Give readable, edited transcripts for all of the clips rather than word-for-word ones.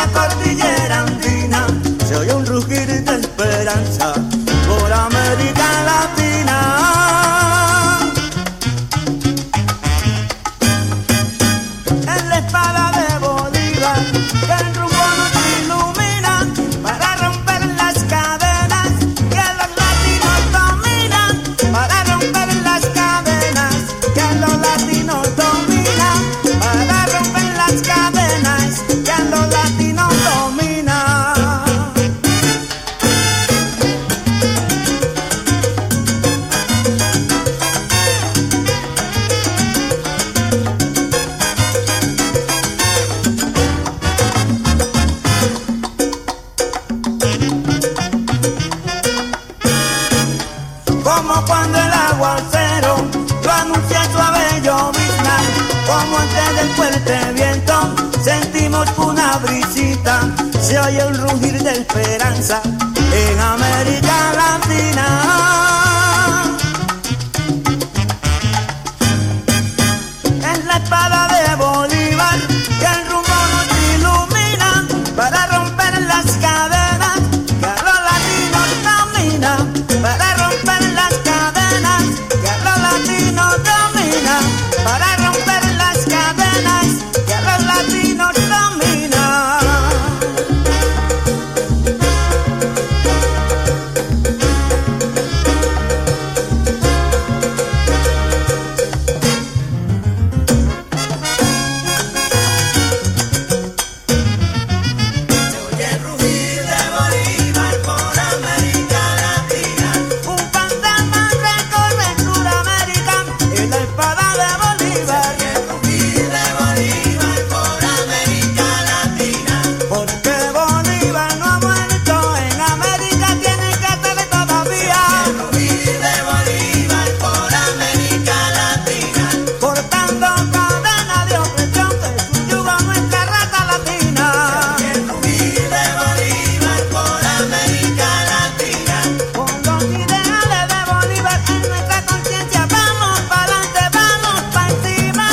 la cordillera andina se oye un rugir de esperanza por América Latina. En la espada de Bolívar que el rumbo nos ilumina para romper las cadenas que los latinos dominan, para romper las cadenas que los latinos dominan, para romper las cadenas que los latinos dominan. Como cuando el aguacero lo anuncia suave llovizna, como antes del fuerte viento sentimos una brisita, se oye un rugir de esperanza en América Latina. En la espada de Bolívar que el rumbo nos ilumina para romper las cadenas que a los latinos dominan, para romper las cadenas que a los latinos dominan, para romper las cadenas que a los latinos dominan. Se oye el rugir de Bolívar por América Latina, un fantasma recorre Sudamérica y la espada de Bolívar. Se oye el rugir de Bolívar por América Latina, porque Bolívar no ha muerto, en América tiene que estar todavía. Se oye el rugir de Bolívar por América Latina, cortando cadenas de opresión que subyuga nuestra raza latina. Se oye el rugir de Bolívar por América Latina, con los ideales de Bolívar en nuestra conciencia vamos para adelante, vamos para encima.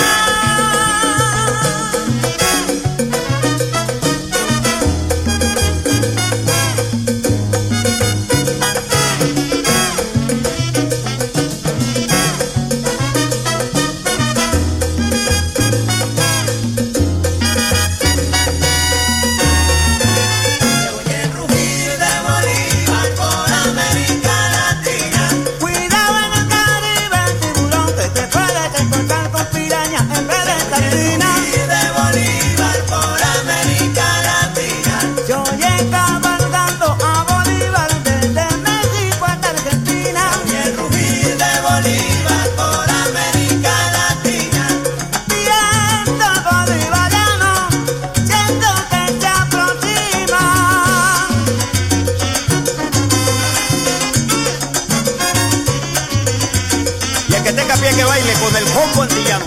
Se oye el rugir de Bolívar por América Latina, cuidado en el Caribe, tiburón que te puedes encontrar con pirañas en vez de sardinas. Se oye el rugir de Bolívar por América Latina, se oye cabalgando a Bolívar desde México hasta Argentina. Se oye el rugir de Bolívar por América Latina, viento bolivariano, siento que se aproxima. Y el que tenga pie que baile con el combo antillano.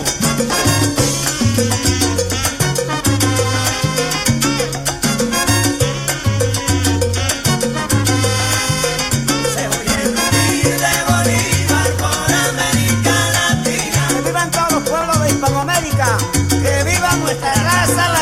Se oye el rugir de Bolívar por América Latina. Que vivan todos los pueblos de Hispanoamérica, que viva nuestra raza